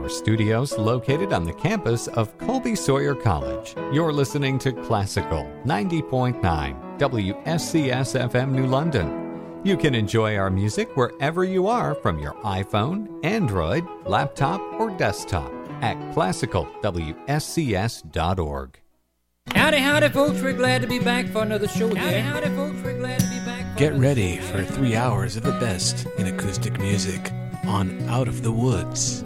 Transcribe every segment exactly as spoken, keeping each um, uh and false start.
our studios located on the campus of Colby Sawyer College. You're listening to Classical ninety point nine W S C S F M New London. You can enjoy our music wherever you are from your iPhone, Android, laptop, or desktop at classical w s c s dot org. Howdy, howdy, folks. We're glad to be back for another show here. Howdy, howdy, folks. We're glad to be back. Get ready for three hours of the best in acoustic music on Out of the Woods.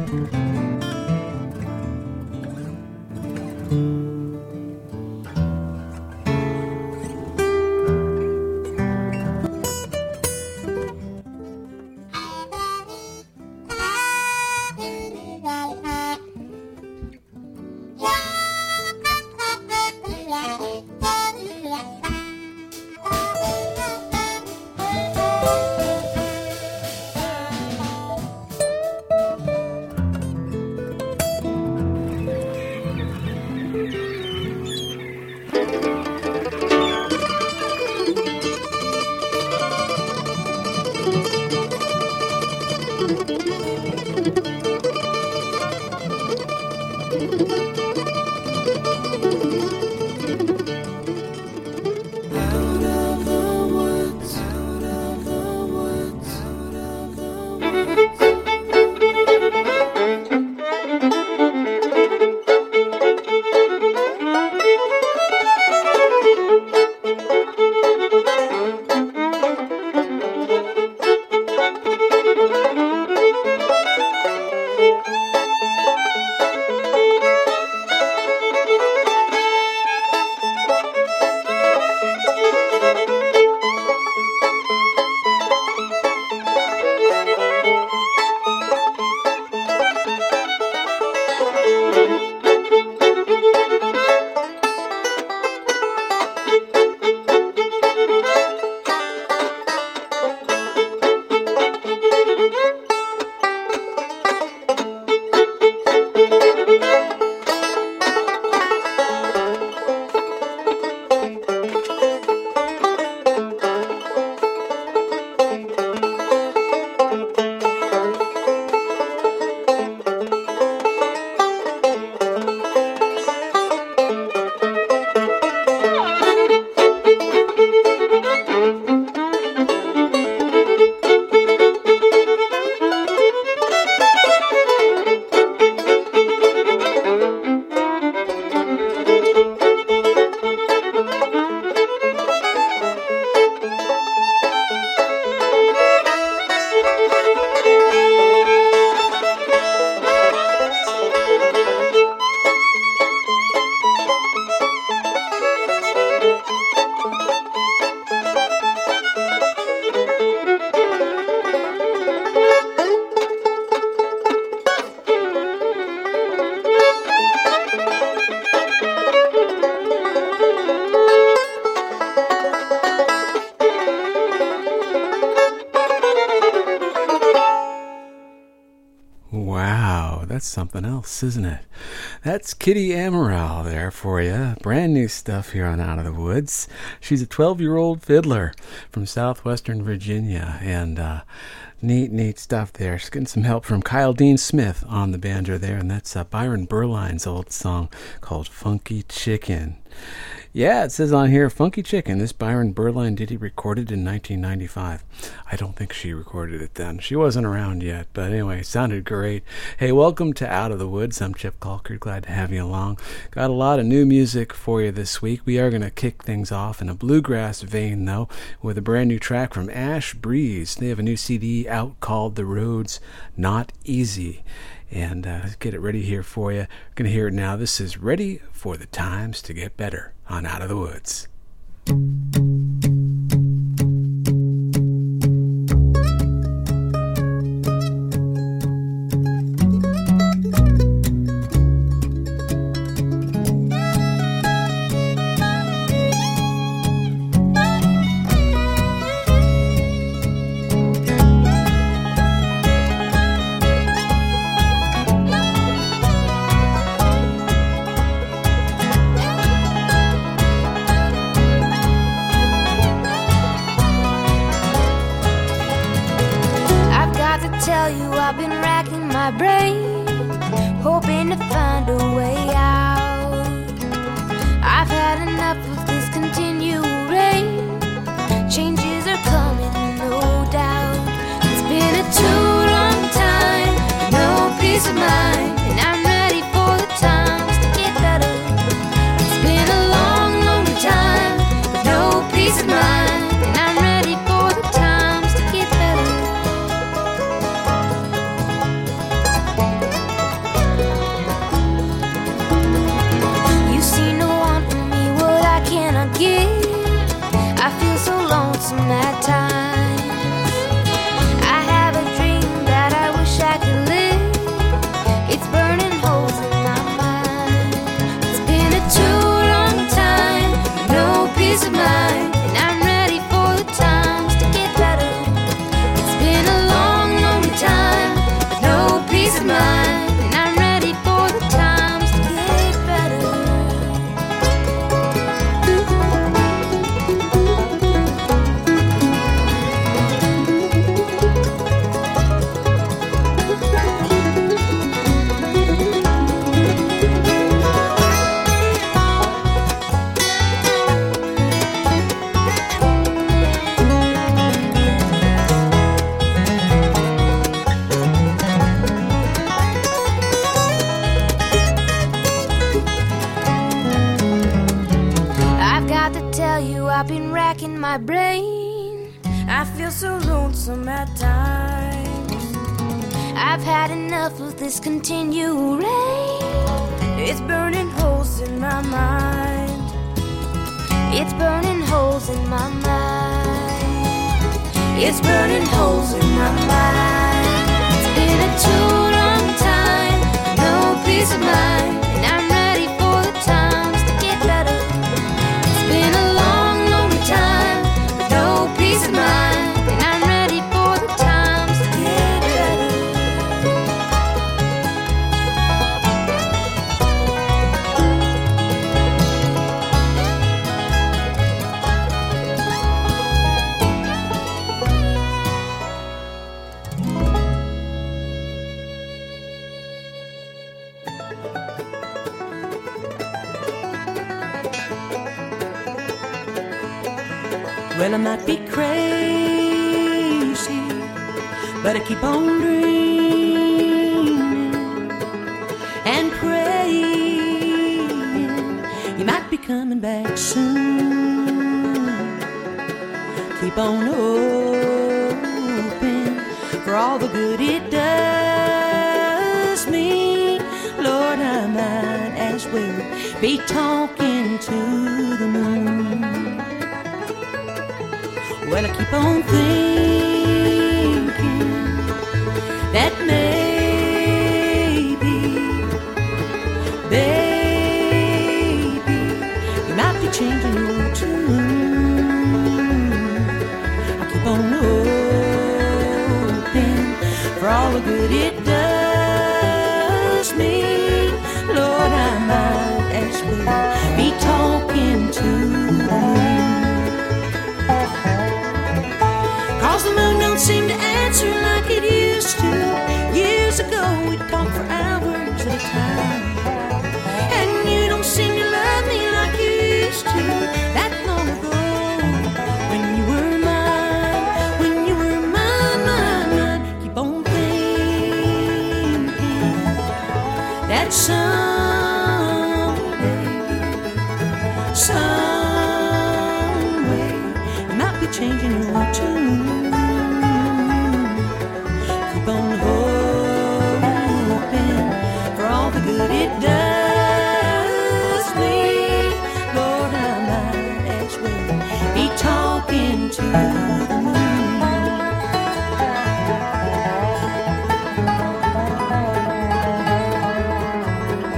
Something else, isn't it? That's Kitty Amaral there for you. Brand new stuff here on Out of the Woods. She's a twelve-year-old fiddler from southwestern Virginia, and uh, neat, neat stuff there. She's getting some help from Kyle Dean Smith on the banjo there, and that's uh, Byron Berline's old song called Funky Chicken. Yeah, it says on here, Funky Chicken. This Byron Berline ditty recorded in nineteen ninety-five. I don't think she recorded it then. She wasn't around yet, but anyway, sounded great. Hey, welcome to Out of the Woods. I'm Chip Calkert. Glad to have you along. Got a lot of new music for you this week. We are going to kick things off in a bluegrass vein, though, with a brand new track from Ash Breeze. They have a new C D out called The Road's Not Easy. And uh, let's get it ready here for you. We're going to hear it now. This is Ready for the Times to Get Better on Out of the Woods. I've been racking my brain to find a way out. I've had enough of this continual rain. Changes are coming, no doubt. It's been a too long time, no peace of mind, and I'm ready for the times to get better. It's been a long, long time, no peace of mind, and I'm ready for the times to get better. You seem to want from me what I cannot give. I feel so lonesome at times. I have a dream that I wish I could live. It's burning holes in my mind. It's been a too long time, no peace of mind, and I'm ready for the times to get better. It's been a long, long time, with no peace of mind, and I'm ready for the times to get better. I've got to tell you, I've been racking my brain. I feel so lonesome at times. I've had enough of this continual rain. It's burning holes in my mind. It's burning holes in my mind. It's burning holes in my mind. It's been a too long time, no peace of mind, and I'm ready for the times to get better. It's been a long, long time, with no peace of mind, and I'm ready for the times to get better. Well, I might be crazy, but I keep on dreaming and praying you might be coming back soon. Keep on hoping for all the good it does me. Lord, I might as well be talking to the moon. Well, I keep on thinking that maybe, baby, you might be changing your tune. I keep on hoping for all the good it does me. Lord, I might as well be talking to the moon. Cause the moon don't seem to answer like it used to. Years ago we'd talk for hours at a time, and you don't seem to love me like you used to. That long ago, when you were mine, when you were mine, mine, mine. Keep on thinking that someday, some way, you might be changing your tune. Keep on hoping for all the good it does me. Lord, I might as well be talking to the moon.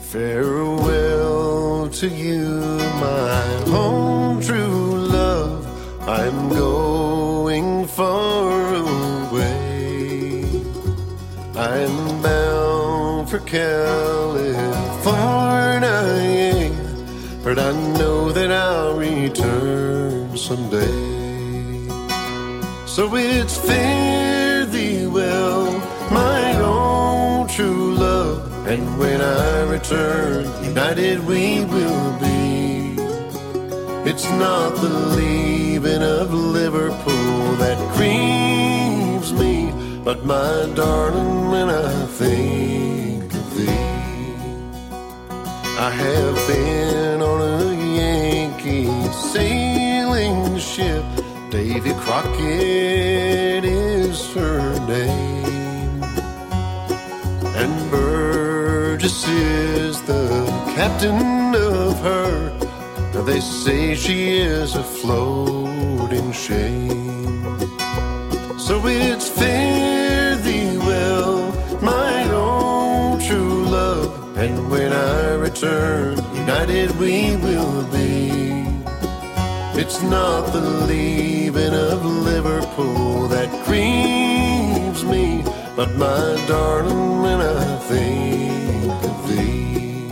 Farewell to you, my home true love. I'm going far away. I'm bound for California, but I know that I'll return someday. So it's fare thee well, my own true love. And when I return, united we will be. It's not the leaving of Liverpool that grieves me, but my darling, when I think of thee. I have been on a Yankee sailing ship. Davy Crockett is her name, and Burgess is the captain of her. They say she is a floating shame. So it's fare thee well, my own true love. And when I return, united we will be. It's not the leaving of Liverpool that grieves me, but my darling, when I think of thee.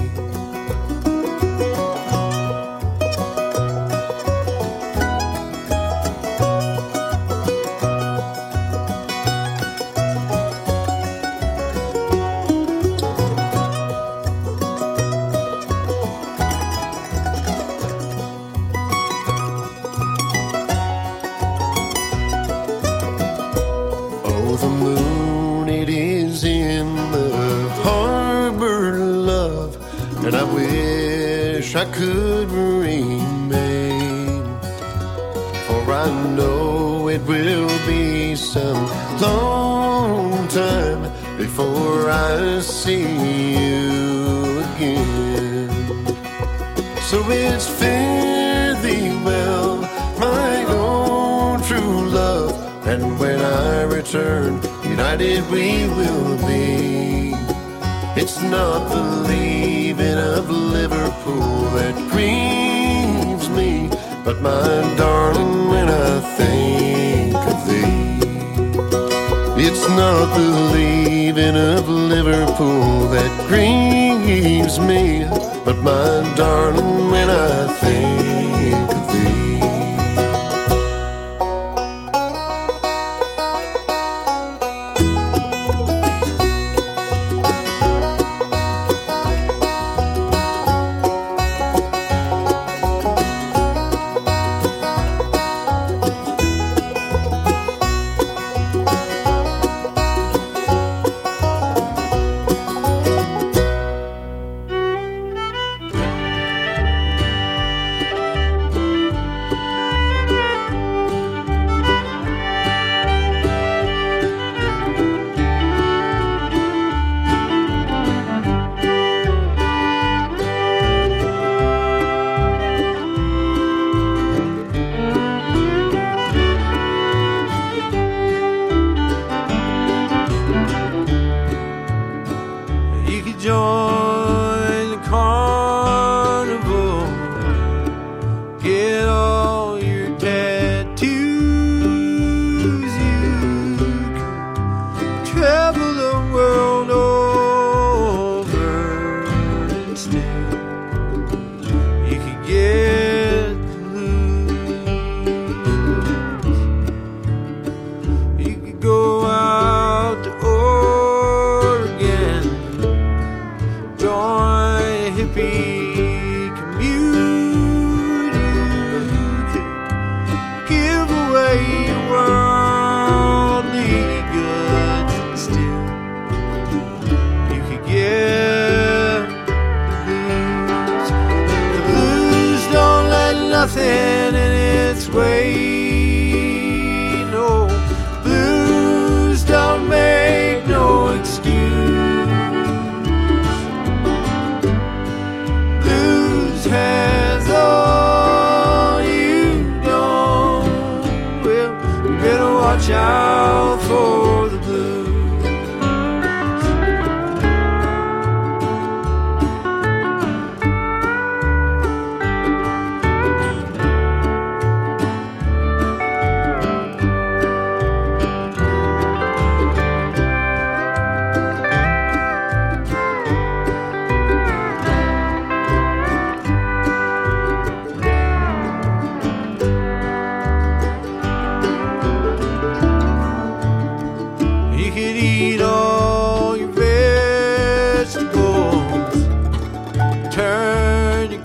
And I wish I could remain, for I know it will be some long time before I see you again. So it's fare thee well, my own true love. And when I return, united we will be. It's not the leaving of Liverpool that grieves me, but my darling, when I think of thee. It's not the leaving of Liverpool that grieves me, but my darling, when I think of thee.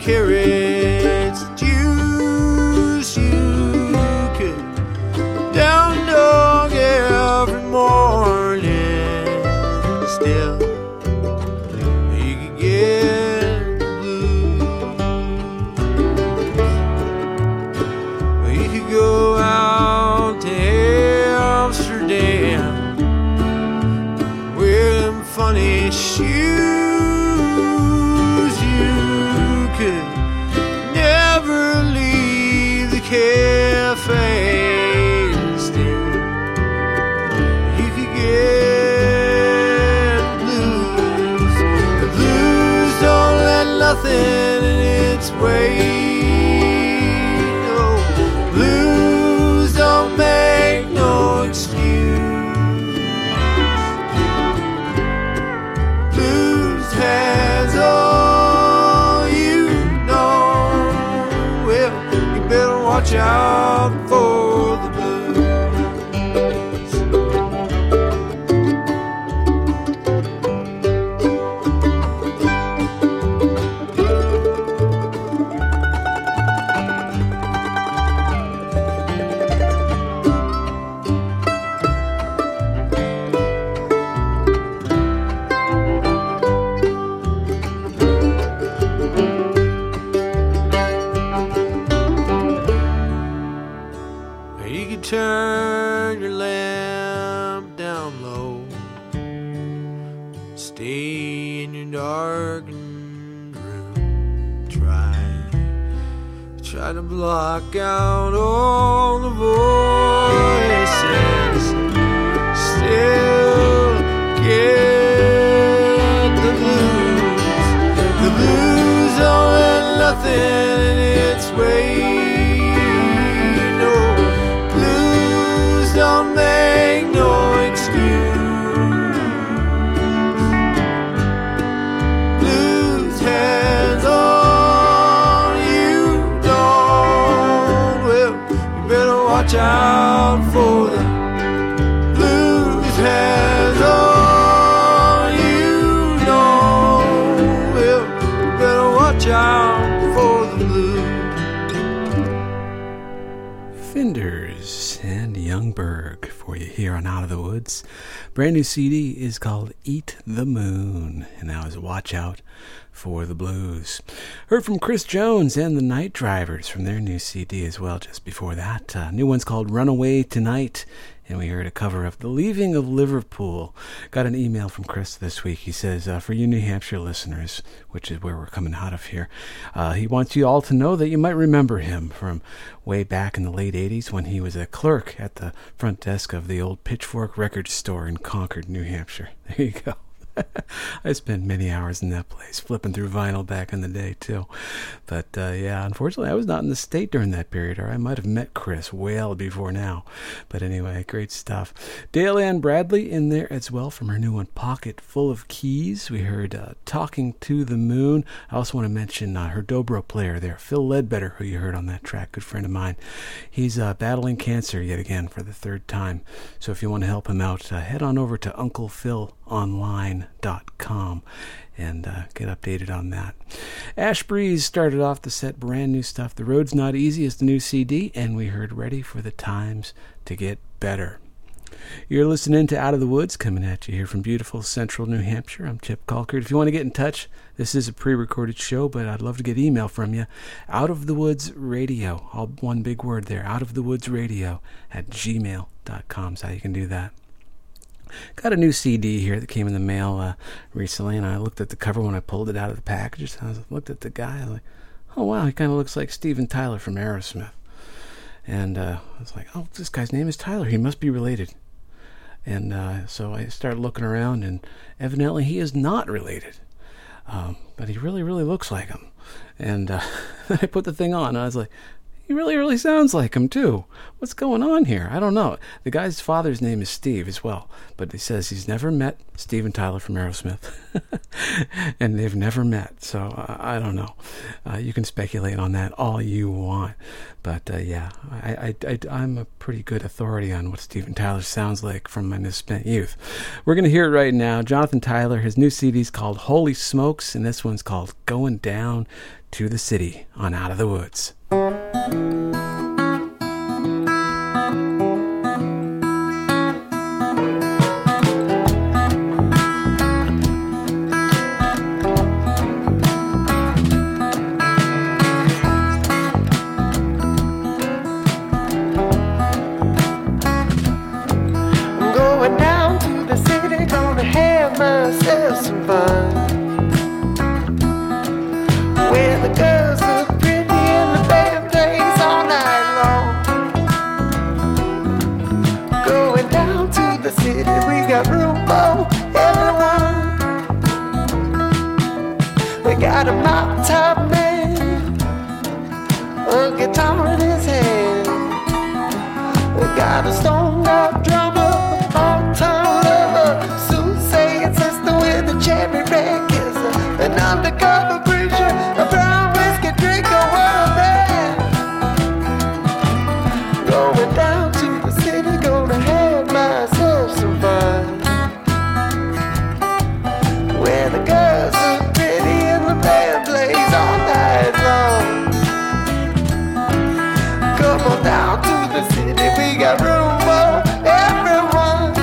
carrots, juice you could down dog every morning. Still, you could get the blues. You could go out to Amsterdam, wear them funny shoes. Cafe and still you could get the blues. The blues don't let nothing in its way. No, blues don't make no excuse. Blues has all you know. Well, you better watch out for the blues. Turn your lamp down low, stay in your darkened room. Try, try to block out all the voices. Still get the blues. The blues don't let nothing in its way. Don't make no excuse. Blues has all you know. Well, you better watch out for them. Blues has all you know. Well, you better watch out for the blues. Finders and Youngberg for you here on Out of the Woods. Brand new C D is called Eat the Moon, and that was Watch Out for the Blues. Heard from Chris Jones and the Night Drivers from their new C D as well just before that. Uh, new one's called Runaway Tonight, and we heard a cover of The Leaving of Liverpool. Got an email from Chris this week. He says, uh, for you New Hampshire listeners, which is where we're coming out of here, uh, he wants you all to know that you might remember him from way back in the late eighties when he was a clerk at the front desk of the old Pitchfork Record Store in Concord, New Hampshire. There you go. I spent many hours in that place, flipping through vinyl back in the day, too. But, uh, yeah, unfortunately, I was not in the state during that period, or I might have met Chris well before now. But anyway, great stuff. Dale Ann Bradley in there as well from her new one, Pocket Full of Keys. We heard uh, Talking to the Moon. I also want to mention uh, her dobro player there, Phil Ledbetter, who you heard on that track, good friend of mine. He's uh, battling cancer yet again for the third time. So if you want to help him out, uh, head on over to Uncle Phil online dot com and uh, get updated on that. Ash Breeze started off the set, brand new stuff. The Road's Not Easy is the new C D, and we heard Ready for the Times to Get Better. You're listening to Out of the Woods, coming at you here from beautiful central New Hampshire. I'm Chip Colkert. If you want to get in touch, this is a pre-recorded show, but I'd love to get email from you. Out of the Woods Radio, all one big word there, Out of the Woods Radio at gmail dot com is how you can do that. Got a new C D here that came in the mail uh, recently, and I looked at the cover when I pulled it out of the package. I looked at the guy, I was like, oh wow, he kind of looks like Steven Tyler from Aerosmith. And uh, I was like, oh, this guy's name is Tyler. He must be related. And uh, so I started looking around, and evidently he is not related. Um, but he really, really looks like him. And uh, I put the thing on, and I was like, he He really, really sounds like him, too. What's going on here? I don't know. The guy's father's name is Steve as well, but he says he's never met Steven Tyler from Aerosmith. And they've never met, so uh, I don't know. Uh, you can speculate on that all you want. But uh, yeah, I, I, I, I'm a pretty good authority on what Steven Tyler sounds like from my misspent youth. We're going to hear it right now. Jonathan Tyler, his new C D's called Holy Smokes, and this one's called Going Down to the City on Out of the Woods. Some fun where the girls look pretty and the band plays all night long. Going down to the city, we got room for everyone. We got a mop top man, a guitar in his hand. We got a stoned out drummer, all time lover, soothsaying sister with a cherry red kisser, an undercover preacher, a brown whiskey drinker, what a man. Going down to the city, gonna have myself some fun. Where the girls look pretty and the band plays all night long. Come on down to the city, we got room for everyone.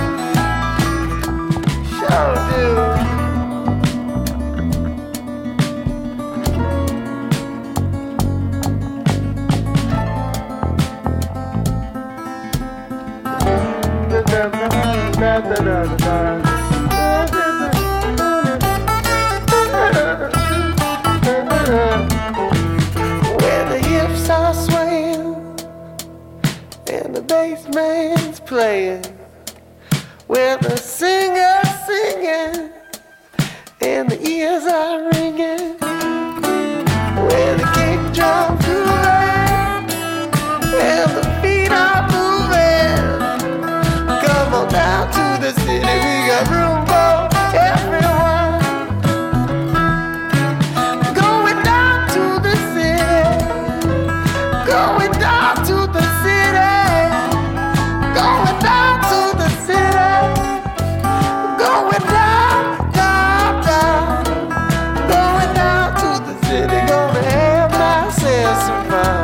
Sure do. Where the hips are swaying and the bass man's playing, where the singer's singing and the ears are ringing, where the kick drum's grooving and the feet are moving. Come on down to the city, we got room for everyone. Going down to the city, going down to the city, going down to the city, going down, down, down, going down to the city, gonna have myself some fun.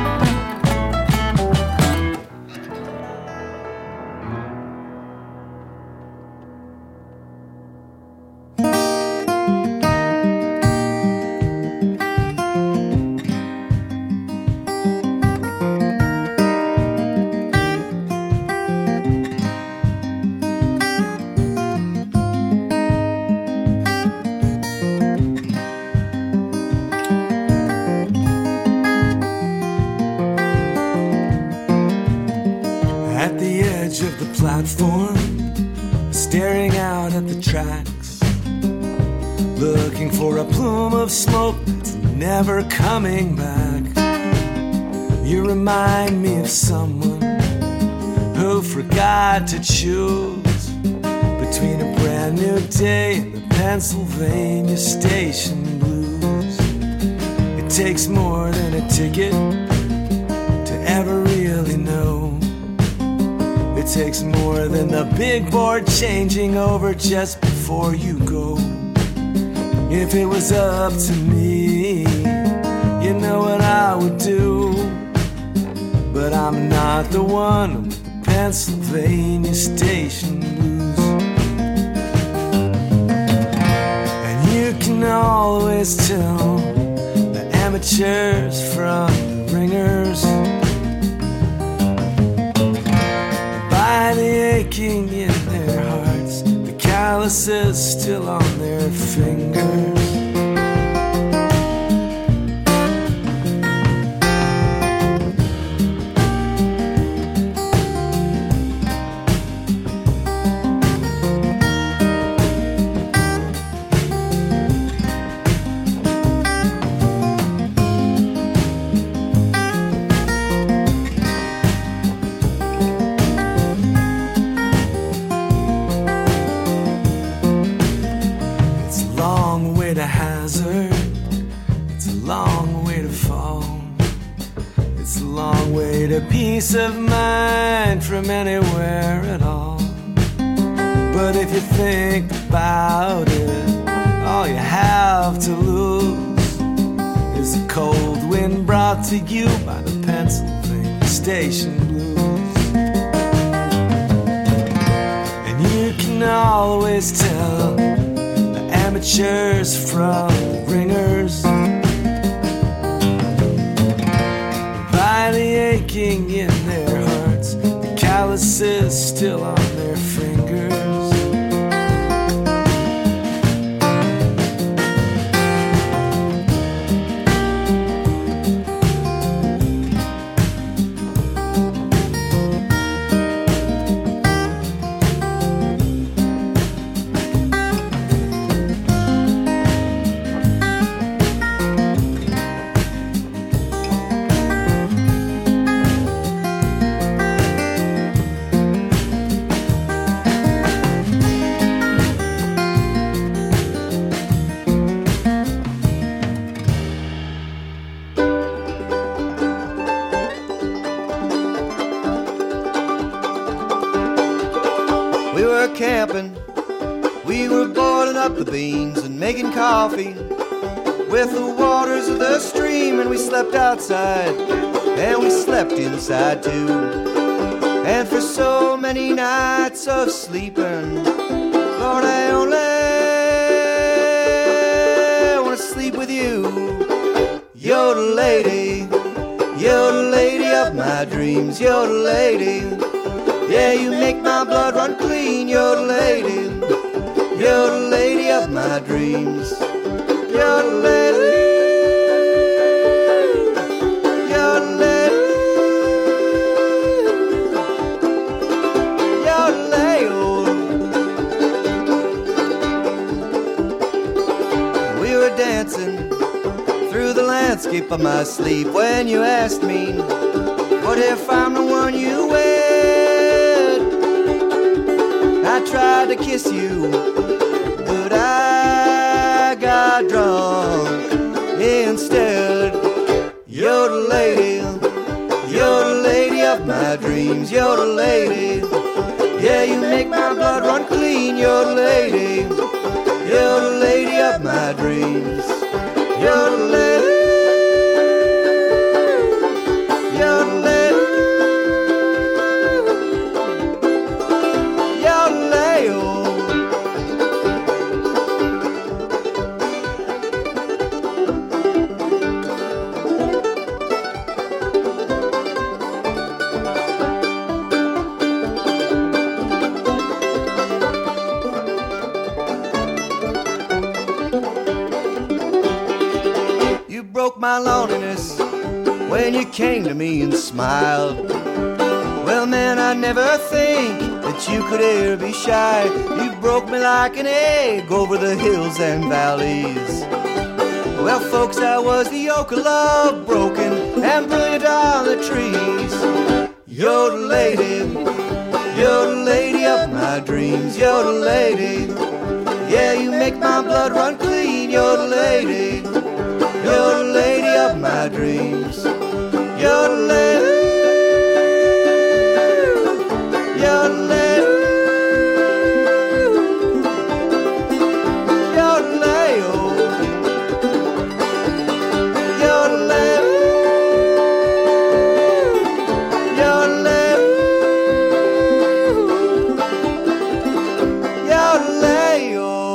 At the edge of the platform, staring out at the tracks, looking for a plume of smoke that's never coming back. You remind me of someone who forgot to choose between a brand new day and the Pennsylvania station blues. It takes more than a ticket to ever really know. It takes more than the big board changing over just before you go. If it was up to me, you know what I would do. But I'm not the one with the Pennsylvania station blues. And you can always tell the amateurs from the ringers by the aching in their hearts, the calluses still on their fingers. long way to hazard. It's a long way to fall. It's a long way to peace of mind from anywhere at all. But if you think about it, all you have to lose is a cold wind brought to you by the Pennsylvania Station Blues. And you can always tell the amateurs from the ringers by the aching in their hearts, the calluses still on their fingers. Camping, we were boiling up the beans and making coffee with the waters of the stream, and we slept outside and we slept inside too. And for so many nights of sleeping, Lord, I only want to sleep with you. You're the lady, you're the lady of my dreams, you're the lady. Yeah, you make my blood run clean. You're the lady, you're the lady of my dreams. You're the lady, you're the lady, you're the lady. We were dancing through the landscape of my sleep when you asked me, what if I'm the one you wed? I tried to kiss you, but I got drunk instead. You're the lady, you're the lady of my dreams. You're the lady, yeah, you make my blood run clean. You're the lady, you're the lady of my dreams. You're the lady, you're the lady. My loneliness when you came to me and smiled. Well, man, I never think that you could ever be shy. You broke me like an egg over the hills and valleys. Well, folks, I was the oak of love, broken and brilliant on the trees. You're the lady, you're the lady of my dreams. You're the lady, yeah, you make my blood run clean. You're the lady, you're the lady of my dreams. You're the lady, you're the lady, you're the lady, you're the lady, you're the lady, you're the lady.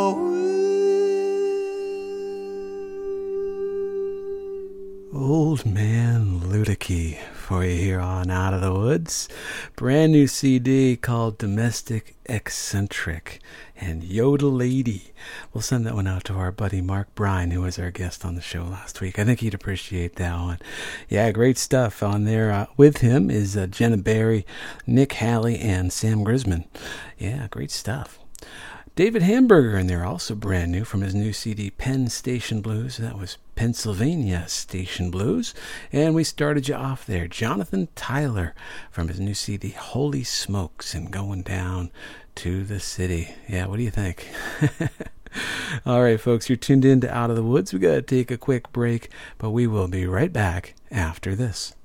Old Man Ludicky for you here on Out of the Woods. Brand new C D called Domestic Eccentric and Yodel Lady. We'll send that one out to our buddy Mark Bryan, who was our guest on the show last week. I think he'd appreciate that one. Yeah, great stuff on there. Uh, with him is uh, Jenna Barry, Nick Halley, and Sam Grisman. Yeah, great stuff. David Hamburger in there, also brand new from his new C D, Penn Station Blues. That was Pennsylvania Station Blues. And we started you off there, Jonathan Tyler from his new C D, Holy Smokes and Going Down to the City. Yeah, what do you think? All right, folks, you're tuned in to Out of the Woods. We got to take a quick break, but we will be right back after this.